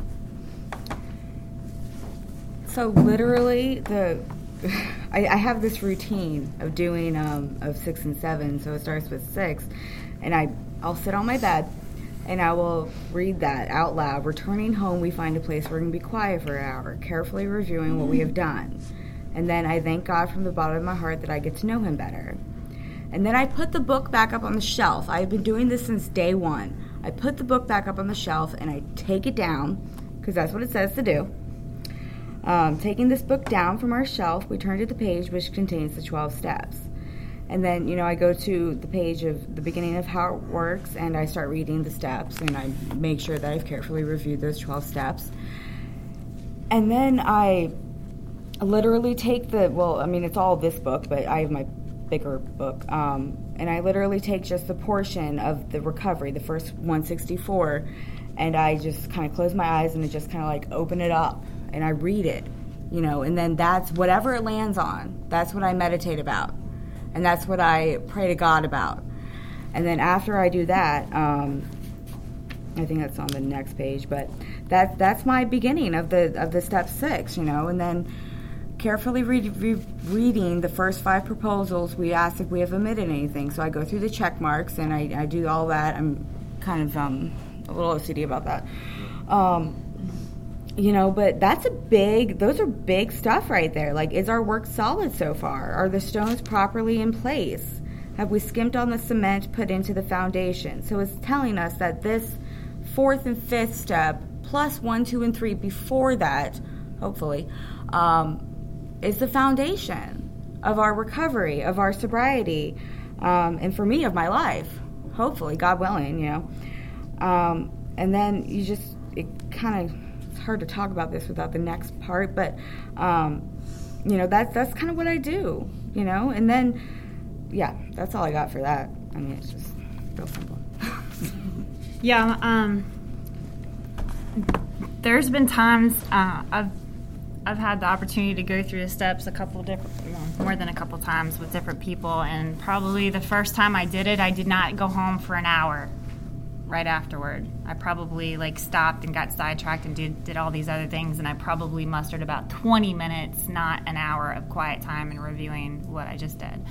So literally, I have this routine of doing of 6 and 7. So it starts with 6, and I'll sit on my bed and I will read that out loud. Returning home, we find a place where we can be quiet for an hour, carefully reviewing what we have done. And then I thank God from the bottom of my heart that I get to know him better. And then I put the book back up on the shelf. I've been doing this since day one. I put the book back up on the shelf and I take it down, because that's what it says to do. Taking this book down from our shelf, we turn to the page which contains the 12 steps. And then, I go to the page of the beginning of how it works, and I start reading the steps, and I make sure that I've carefully reviewed those 12 steps. And then I literally take it's all this book, but I have my bigger book, and I literally take just the portion of the recovery, the first 164, and I just kind of close my eyes and I just kind of open it up, and I read it, and then that's whatever it lands on, that's what I meditate about. And that's what I pray to God about. And then after I do that, I think that's on the next page, but that's my beginning of the step 6, and then carefully reading the first 5 proposals, we ask if we have omitted anything. So I go through the check marks and I do all that. I'm kind of a little OCD about that. But those are big stuff right there. Is our work solid so far? Are the stones properly in place? Have we skimped on the cement put into the foundation? So it's telling us that this 4th and 5th step, plus 1, 2, and 3 before that, hopefully, is the foundation of our recovery, of our sobriety, and for me, of my life, hopefully, God willing, And then it's hard to talk about this without the next part, but that's kind of what I do, and then that's all I got for that. I mean, it's just real simple. There's been times I've had the opportunity to go through the steps a couple different, more than a couple times with different people, and probably the first time I did it, I did not go home for an hour right afterward. I probably stopped and got sidetracked and did all these other things, and I probably mustered about 20 minutes, not an hour of quiet time and reviewing what I just did.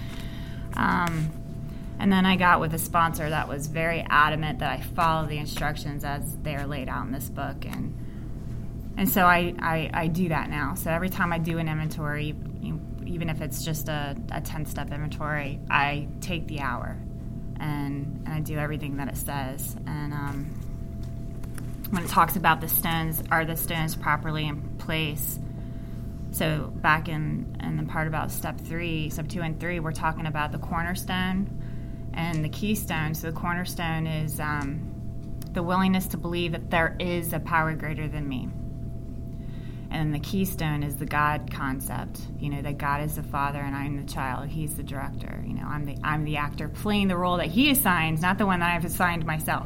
And then I got with a sponsor that was very adamant that I follow the instructions as they are laid out in this book, and so I do that now. So every time I do an inventory, even if it's just a 10-step inventory, I take the hour and I do everything that it says. And when it talks about the stones, are the stones properly in place? So back in the part about step 2 and 3, we're talking about the cornerstone and the keystone. So the cornerstone is the willingness to believe that there is a power greater than me. And the keystone is the God concept, that God is the father and I'm the child. He's the director. I'm the actor playing the role that he assigns, not the one that I've assigned myself.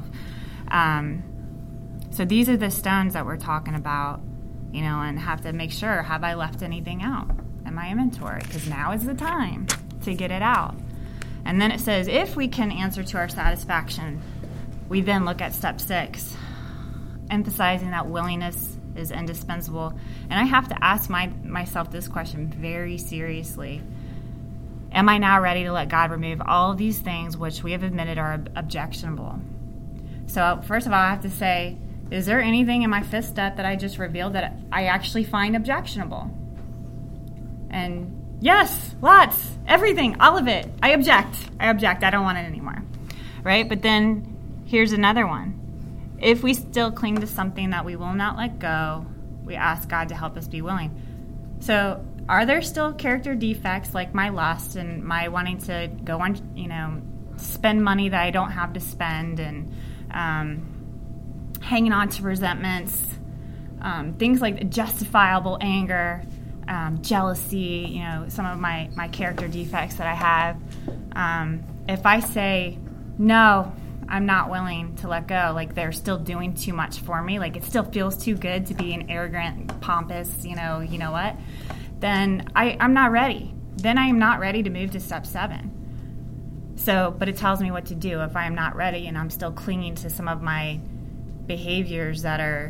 So these are the stones that we're talking about, and have to make sure, have I left anything out in my inventory? Because now is the time to get it out. And then it says, if we can answer to our satisfaction, we then look at step 6, emphasizing that willingness is indispensable. And I have to ask myself this question very seriously. Am I now ready to let God remove all of these things which we have admitted are objectionable? So first of all, I have to say, is there anything in my 5th step that I just revealed that I actually find objectionable? And yes, lots, everything, all of it. I object. I don't want it anymore. Right? But then here's another one. If we still cling to something that we will not let go, we ask God to help us be willing. So are there still character defects like my lust and my wanting to go on, spend money that I don't have to spend, and hanging on to resentments, things like justifiable anger, jealousy, some of my character defects that I have. If I say, no, I'm not willing to let go, they're still doing too much for me, it still feels too good to be an arrogant, pompous, you know what, then I'm not ready. Then I am not ready to move to step 7. So, but it tells me what to do if I am not ready and I'm still clinging to some of my behaviors that are,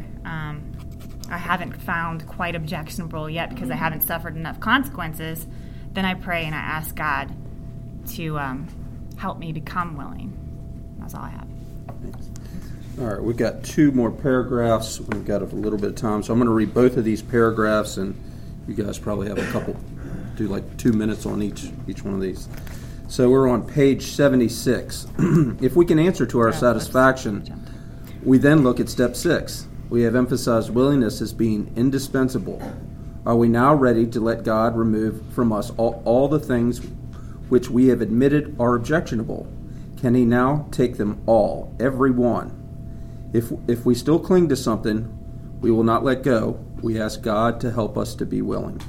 I haven't found quite objectionable yet because I haven't suffered enough consequences. Then I pray and I ask God to help me become willing. That's all I have. All right, we've got 2 more paragraphs. We've got a little bit of time, so I'm going to read both of these paragraphs, and you guys probably have a couple, do 2 minutes on each one of these. So we're on page 76. If we can answer to our satisfaction, we then look at step 6. We have emphasized willingness as being indispensable. Are we now ready to let God remove from us all the things which we have admitted are objectionable? Can he now take them all, every one? If we still cling to something we will not let go, we ask God to help us to be willing.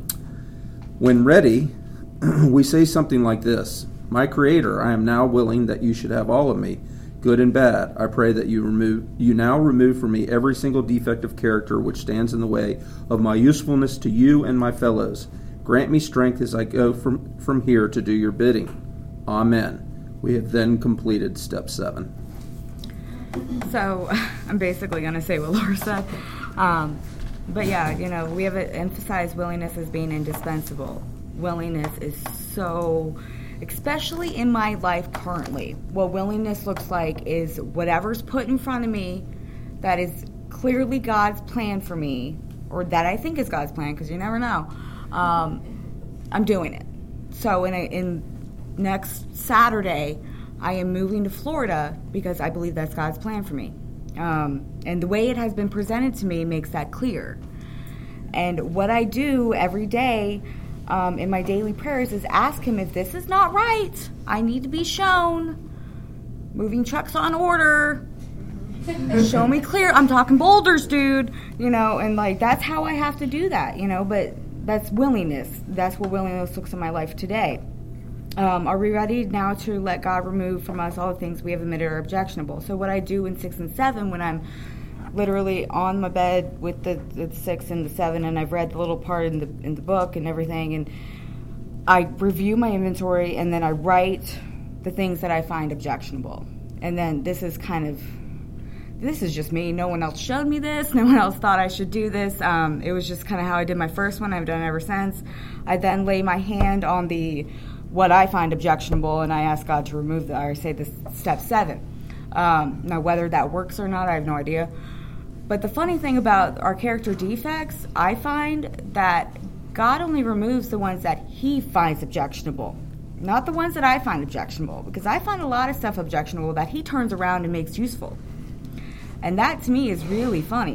When ready, we say something like this: My Creator, I am now willing that you should have all of me, good and bad. I pray that you now remove from me every single defect of character which stands in the way of my usefulness to you and my fellows. Grant me strength as I go from here to do your bidding. Amen. We have then completed step 7. So I'm basically going to say what Laura said. But yeah, we have emphasized willingness as being indispensable. Willingness is so, especially in my life currently, what willingness looks like is whatever's put in front of me that is clearly God's plan for me, or that I think is God's plan, because you never know. I'm doing it. So in next Saturday, I am moving to Florida because I believe that's God's plan for me. And the way it has been presented to me makes that clear. And what I do every day in my daily prayers is ask him, if this is not right, I need to be shown. Moving trucks on order. Show me clear. I'm talking boulders, dude. And that's how I have to do that, but that's willingness. That's what willingness looks in my life today. Are we ready now to let God remove from us all the things we have admitted are objectionable? So what I do in 6 and 7 when I'm literally on my bed with the 6 and the 7, and I've read the little part in the book and everything, and I review my inventory, and then I write the things that I find objectionable. And then this is just me. No one else showed me this. No one else thought I should do this. It was just kind of how I did my first one. I've done it ever since. I then lay my hand on what I find objectionable, and I ask God to remove that, or say this step 7. Now, whether that works or not, I have no idea. But the funny thing about our character defects, I find that God only removes the ones that He finds objectionable, not the ones that I find objectionable, because I find a lot of stuff objectionable that He turns around and makes useful. And that, to me, is really funny.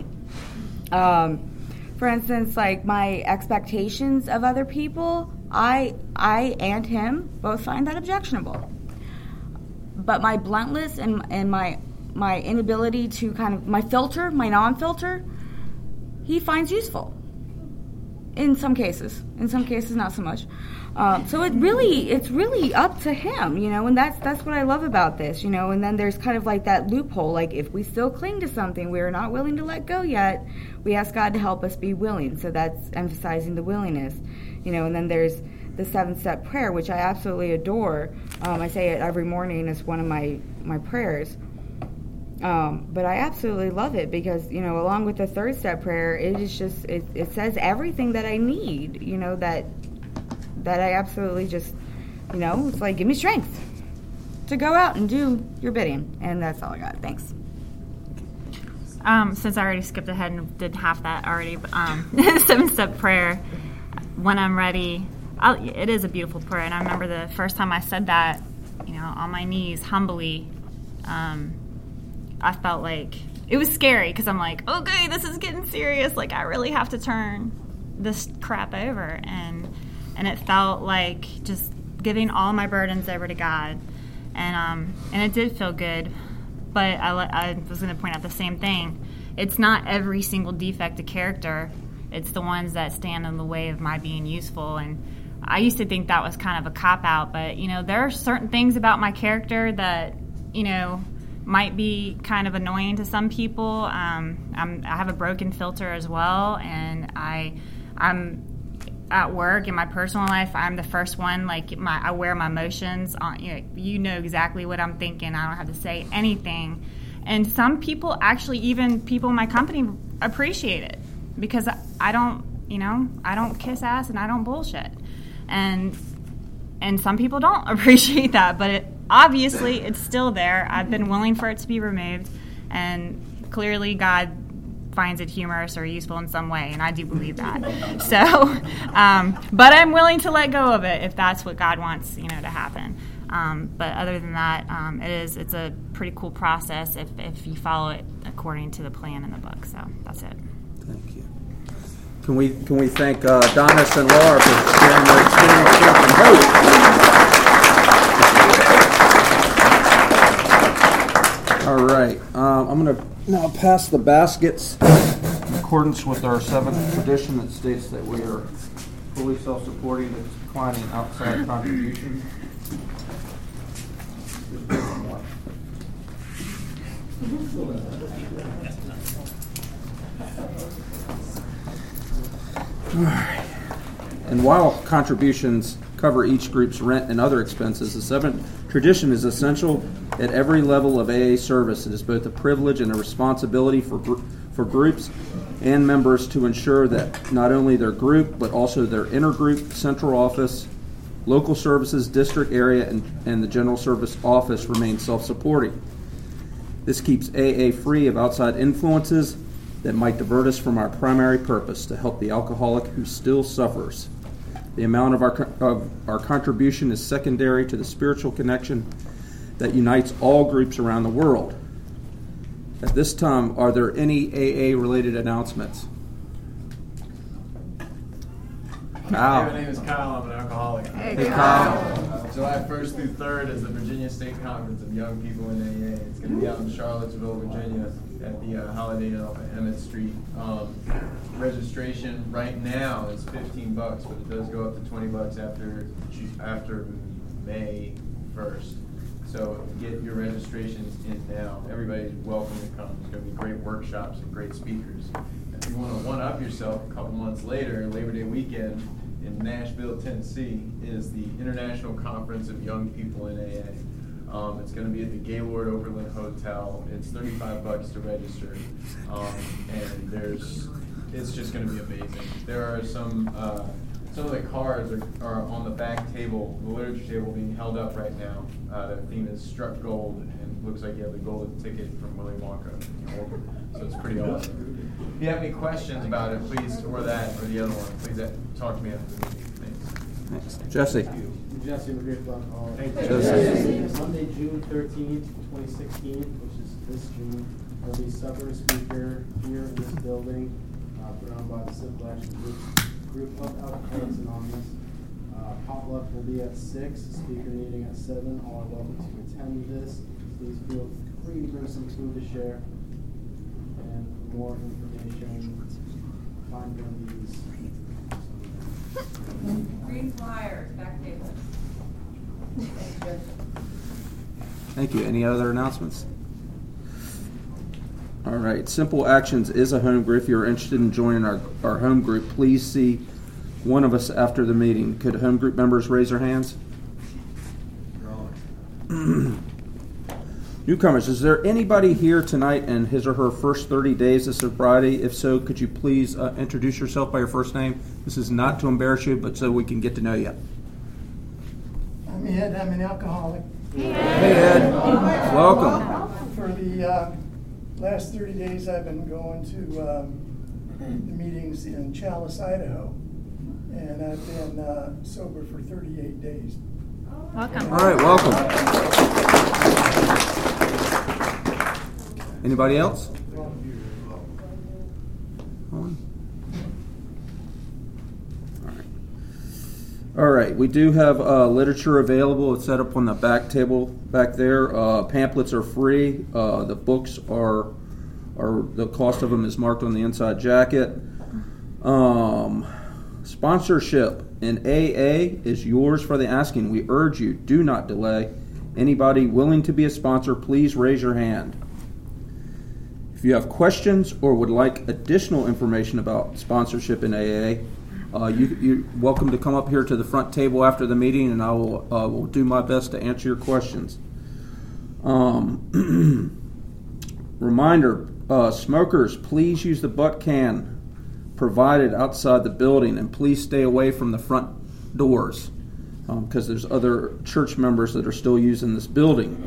For instance, like my expectations of other people, I and him both find that objectionable. But my bluntness and my inability to my filter, my non-filter, he finds useful. In some cases. In some cases, not so much. So it's really up to him, and that's what I love about this, and then there's kind of like that loophole, like if we still cling to something, we are not willing to let go yet, we ask God to help us be willing. So that's emphasizing the willingness, and then there's the 7-step prayer, which I absolutely adore. I say it every morning as one of my prayers. But I absolutely love it because, along with the 3rd step prayer, it is just, it says everything that I need, that I absolutely just, it's like, give me strength to go out and do your bidding. And that's all I got. Thanks. Since I already skipped ahead and did half that already, but 7-step prayer, when I'm ready, it is a beautiful prayer. And I remember the first time I said that, on my knees, humbly, I felt like it was scary because I'm like, okay, this is getting serious. Like, I really have to turn this crap over. And it felt like just giving all my burdens over to God. And it did feel good. But I was going to point out the same thing. It's not every single defect of character. It's the ones that stand in the way of my being useful. And I used to think that was kind of a cop-out. But, there are certain things about my character that, might be kind of annoying to some people. I have a broken filter as well, and I'm at work in my personal life. I'm the first one. Like I wear my emotions on. You know exactly what I'm thinking. I don't have to say anything. And some people, actually, even people in my company, appreciate it because I don't kiss ass and I don't bullshit. And some people don't appreciate that, but obviously, it's still there. I've been willing for it to be removed, and clearly God finds it humorous or useful in some way, and I do believe that. So, but I'm willing to let go of it if that's what God wants, to happen. But other than that, it's a pretty cool process if you follow it according to the plan in the book. So that's it. Thank you. Can we thank Donis and Laura for sharing their experience and hope? All right, I'm going to now pass the baskets in accordance with our 7th tradition that states that we are fully self-supporting and declining outside contributions. All right. And while contributions cover each group's rent and other expenses, the 7th tradition is essential at every level of AA service. It is both a privilege and a responsibility for groups and members to ensure that not only their group, but also their intergroup, central office, local services, district area, and the general service office remain self-supporting. This keeps AA free of outside influences that might divert us from our primary purpose, to help the alcoholic who still suffers. The amount of our contribution is secondary to the spiritual connection that unites all groups around the world. At this time, are there any AA-related announcements? Kyle. My name is Kyle. I'm an alcoholic. Hey, Kyle. July 1st through 3rd is the Virginia State Conference of Young People in AA. It's going to be out in Charlottesville, Virginia, at the Holiday Inn off of Emmett Street. Registration right now is $15, but it does go up to $20 after May 1st. So get your registrations in now. Everybody's welcome to come. There's going to be great workshops and great speakers. If you want to one-up yourself, a couple months later, Labor Day weekend in Nashville, Tennessee, is the International Conference of Young People in AA. It's going to be at the Gaylord Overland Hotel. It's $35 to register, and it's just going to be amazing. There are some of the cards are on the back table, the literature table being held up right now. The theme is Struck Gold, and it looks like you have the golden ticket from Willy Wonka. So it's pretty awesome. If you have any questions about it, please, or that, or the other one, please talk to me after the meeting. Thanks. Jesse. Jesse with Great Block Hall. Thank you. Monday, June 13th, 2016, which is this June, there'll be supper speaker here in this building, put on by the Civil Action Group of Alcoholics Anonymous. Potluck will be at 6, speaker meeting at 7. All are welcome to attend this. Please feel free to bring some food to share. And for more information, find one of these. Green flyers, back table. Thank you. Any other announcements? All right. Simple Actions is a home group. If you're interested in joining our home group, please see one of us after the meeting. Could home group members raise their hands? Newcomers, is there anybody here tonight in his or her first 30 days of sobriety? If so, could you please introduce yourself by your first name? This is not to embarrass you, but so we can get to know you. I'm Ed. I'm an alcoholic. Hey, Ed. Welcome. For the last 30 days, I've been going to the meetings in Chalice, Idaho, and I've been sober for 38 days. Welcome. All right, welcome. Anybody else? All right, we do have literature available. It's set up on the back table back there. Pamphlets are free. The books are the cost of them is marked on the inside jacket. Sponsorship in AA is yours for the asking. We urge you, do not delay. Anybody willing to be a sponsor, please raise your hand. If you have questions or would like additional information about sponsorship in AA, you're welcome to come up here to the front table after the meeting, and I will do my best to answer your questions. Reminder, smokers, please use the butt can provided outside the building, and please stay away from the front doors because there's other church members that are still using this building.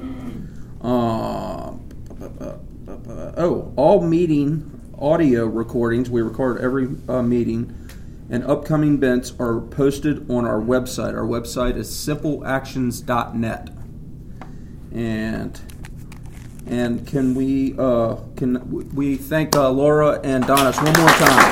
All meeting audio recordings, we record every meeting, and upcoming events are posted on our website. Our website is simpleactions.net. And can we thank Laura and Donis one more time?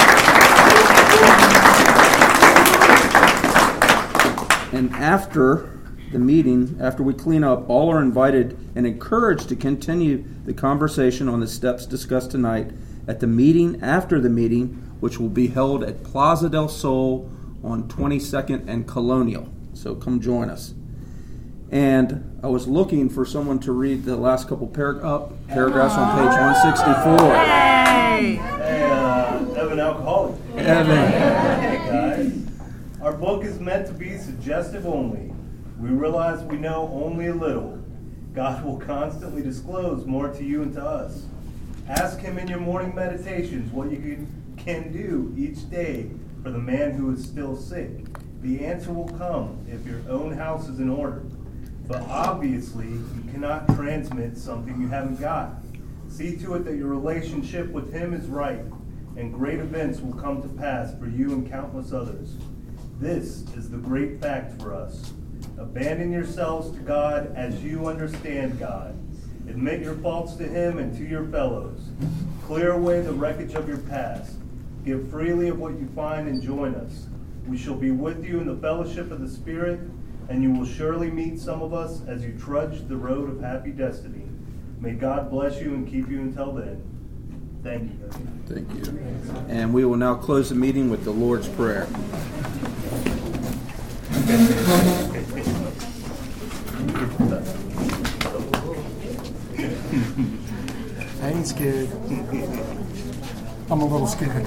And after the meeting, after we clean up, all are invited and encouraged to continue the conversation on the steps discussed tonight at the meeting after the meeting, which will be held at Plaza del Sol on 22nd and Colonial. So come join us. And I was looking for someone to read the last couple paragraphs on page 164. Hey! Evan Alcoholic. Evan. Hey, guys. Our book is meant to be suggestive only. We realize we know only a little. God will constantly disclose more to you and to us. Ask Him in your morning meditations what you can do each day for the man who is still sick. The answer will come if your own house is in order. But obviously, you cannot transmit something you haven't got. See to it that your relationship with Him is right, and great events will come to pass for you and countless others. This is the great fact for us. Abandon yourselves to God as you understand God. Admit your faults to Him and to your fellows. Clear away the wreckage of your past. Give freely of what you find and join us. We shall be with you in the fellowship of the Spirit, and you will surely meet some of us as you trudge the road of happy destiny. May God bless you and keep you until then. Thank you. Thank you. And we will now close the meeting with the Lord's Prayer. scared. I'm a little scared.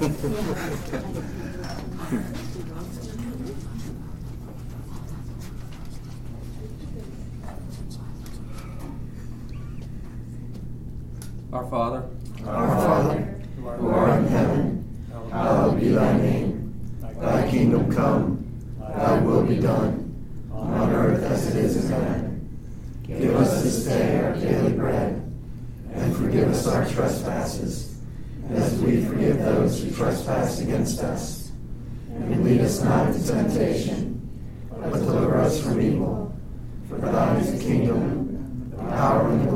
Our Father, Our Father, who art in heaven, hallowed be thy name. Thy kingdom come, thy will be done, on earth as it is in heaven. Give us this day our daily bread, and forgive us our trespasses, as we forgive those who trespass against us. And lead us not into temptation, but deliver us from evil. For thine is the kingdom, the power, and the